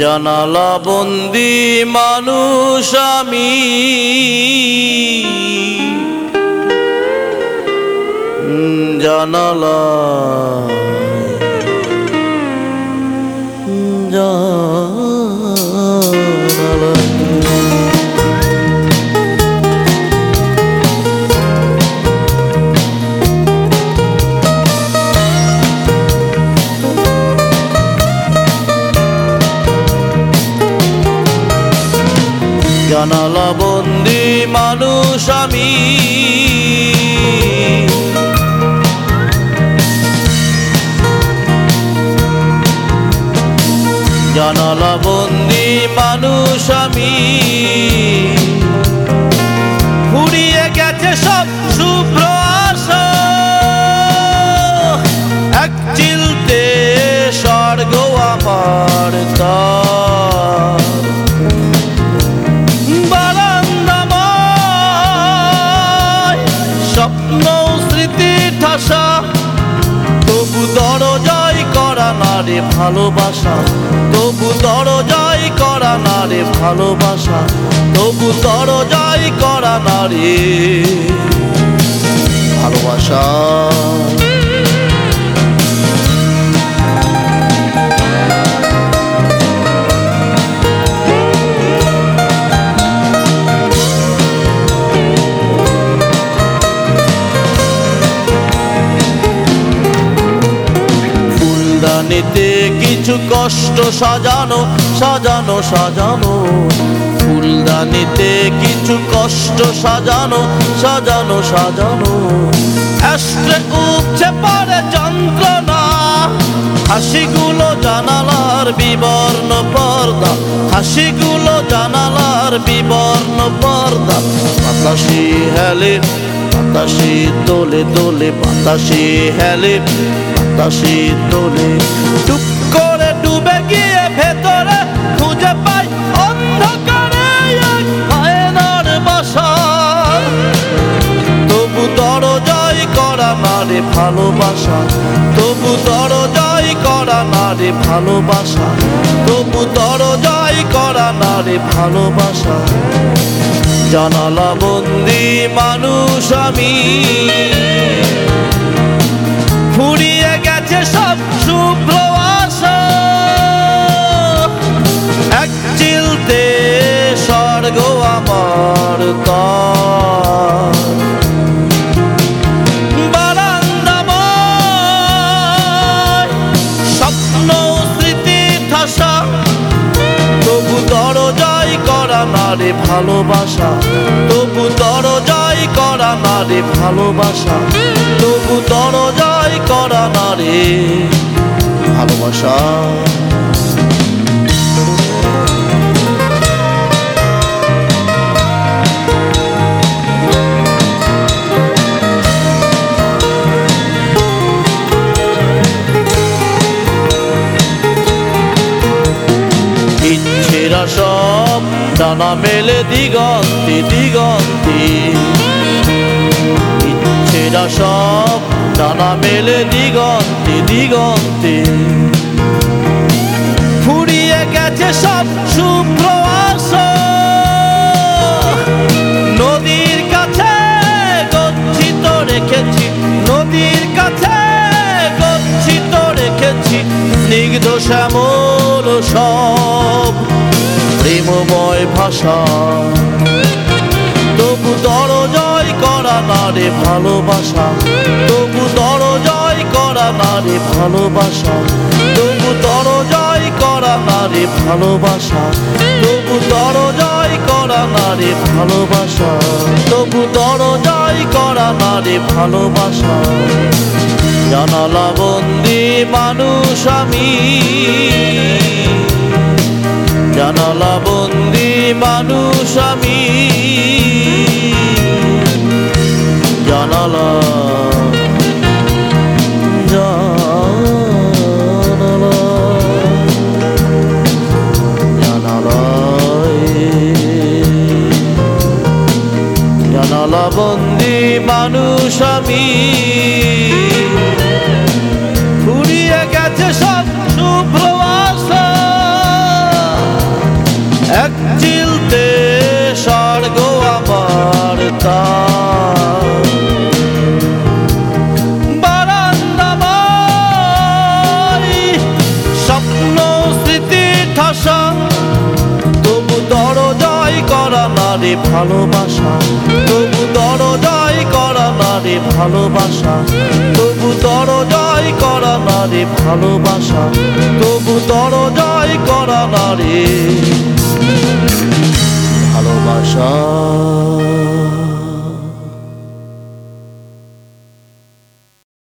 জানালা বন্দি মানুষ আমি, জানালা জানালা বন্দি মানুষ আমি, জানালা বন্দি মানুষ আমি। ফুরিয়ে গেছে সব শুভ্র আশা, এক চিলতে স্বর্গ আমার তার। স্বপ্ন স্মৃতি ঠাসা, তবু দরজায় করা না রে ভালোবাসা, তবু দরজায় করা না রে ভালোবাসা, তবু দরজায় করা না রে ভালোবাসা। ফুলদানিতে কিছু কষ্ট সাজানো সাজানো সাজানো, ফুলদানিতে কিছু কষ্ট সাজানো সাজানো সাজানো। অ্যাস্ট্রে উপচে পড়ে যন্ত্রণা, হাসিগুলো জানালার বিবর্ণ পর্দা, হাসিগুলো জানালার বিবর্ণ পর্দা। বাতাসি হেলে বাতাসি তোলে তোলে, বাতাসি হেলে বাতাসি তোলে। টুপ করে ডুবে গিয়ে ভেতরে খুঁজে পাই অন্ধকারে এক আয়নার বাসা, তবু দরজায় করা না রে ভালোবাসা, তবু দরজায় করা না রে ভালোবাসা, তবু দরজায় করা না রে ভালোবাসা। জানালা বন্দি মানুষ আমি, ফুরিয়ে গেছে সব শুভ্র আশা, এক চিলতে স্বর্গ আমার তার। বারান্দাময় স্বপ্ন স্মৃতি ঠাসা, তবু দরজায় করা না রে ভালোবাসা, তবু দরজায় করা না রে ভালোবাসা, তবু দরজায় করা না রে ভালোবাসা। ইচ্ছেরা সব ডানা মেলে দিগন্তে দিগন্তে, ইচ্ছেরা সব ডানা মেলে দিগন্তে দিগন্তে। ফুরিয়ে গেছে সব শুভ্র আশা, নদীর কাছে গচ্ছিত রেখেছি, নদীর কাছে গচ্ছিত রেখেছি। স্নিগ্ধ শ্যামল সব প্রেমময় ভাষা, তবু দরজায় করা না রে ভালোবাসা, তবু দরজায় করা না রে ভালোবাসা, তবু দরজায় করা না রে ভালোবাসা, তবু দরজায় করা না রে ভালোবাসা, তবু দরজায় করা না রে ভালোবাসা। জানালা বন্দি মানুষ আমি, জানালা বন্দি মানুষ আমি, জানালা জানালা জানালা বন্দি মানুষ আমি। ফুরিয়ে গেছে সব শুভ্র আশা, চিলতে স্বর্গ আমার তার। বারান্দায় স্বপ্ন স্মৃতি ঠাসা, তবু দরজায় করা নারী ভালোবাসা, তবু দরজায় করা নারী ভালোবাসা, তবু দরজায় করা নারী ভালোবাসা, তবু দরজায় করা নারী ভালোবাসা।